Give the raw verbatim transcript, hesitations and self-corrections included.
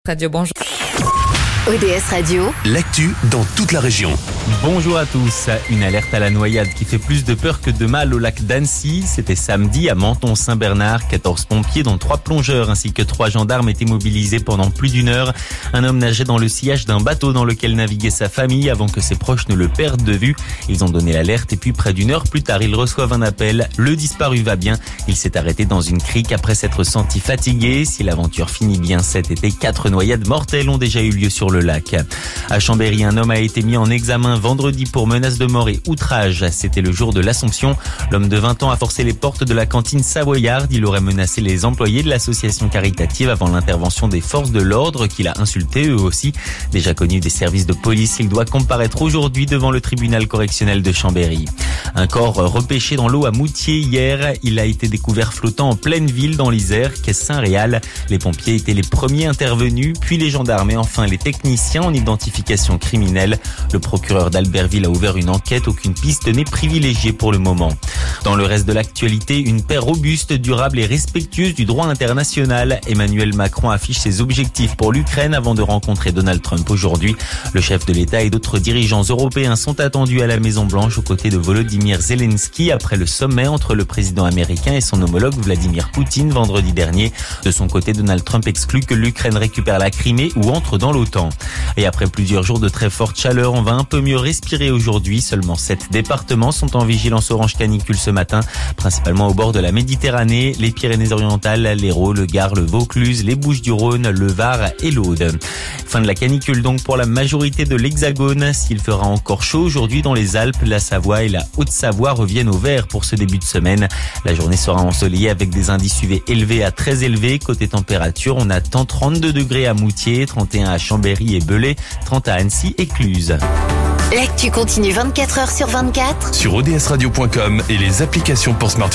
Radio, bonjour. O D S Radio, l'actu dans toute la région. Bonjour à tous. Une alerte à la noyade qui fait plus de peur que de mal au lac d'Annecy. C'était samedi à Menton-Saint-Bernard. quatorze pompiers, dont trois plongeurs ainsi que trois gendarmes étaient mobilisés pendant plus d'une heure. Un homme nageait dans le sillage d'un bateau dans lequel naviguait sa famille avant que ses proches ne le perdent de vue. Ils ont donné l'alerte et puis près d'une heure plus tard, ils reçoivent un appel. Le disparu va bien. Il s'est arrêté dans une crique après s'être senti fatigué. Si l'aventure finit bien cet été, quatre noyades mortelles ont déjà eu lieu sur le lac. À Chambéry, un homme a été mis en examen vendredi pour menace de mort et outrage. C'était le jour de l'Assomption. L'homme de vingt ans a forcé les portes de la cantine savoyarde. Il aurait menacé les employés de l'association caritative avant l'intervention des forces de l'ordre qu'il a insulté eux aussi. Déjà connu des services de police, il doit comparaître aujourd'hui devant le tribunal correctionnel de Chambéry. Un corps repêché dans l'eau à Moutier hier. Il a été découvert flottant en pleine ville dans l'Isère, quai Saint-Réal. Les pompiers étaient les premiers intervenus, puis les gendarmes et enfin les techniciens en identification criminelle. Le procureur d'Albertville a ouvert une enquête. Aucune piste n'est privilégiée pour le moment. Dans le reste de l'actualité, une paix robuste, durable et respectueuse du droit international. Emmanuel Macron affiche ses objectifs pour l'Ukraine avant de rencontrer Donald Trump aujourd'hui. Le chef de l'État et d'autres dirigeants européens sont attendus à la Maison-Blanche aux côtés de Volodymyr Zelensky après le sommet entre le président américain et son homologue Vladimir Poutine vendredi dernier. De son côté, Donald Trump exclut que l'Ukraine récupère la Crimée ou entre dans l'OTAN. Et après plusieurs jours de très forte chaleur, on va un peu mieux respirer aujourd'hui. Seulement sept départements sont en vigilance orange canicule ce matin, principalement au bord de la Méditerranée, les Pyrénées-Orientales, l'Hérault, le Gard, le Vaucluse, les Bouches-du-Rhône, le Var et l'Aude. Fin de la canicule donc pour la majorité de l'Hexagone. S'il fera encore chaud aujourd'hui dans les Alpes, la Savoie et la Haute-Savoie reviennent au vert pour ce début de semaine. La journée sera ensoleillée avec des indices U V élevés à très élevés. Côté température, on attend trente-deux degrés à Moutier, trente et un à Chambéry et Belay, trente à Annecy et Cluse. l'actu continue vingt-quatre heures sur vingt-quatre Sur O D S radio point com et les applications pour smartphone.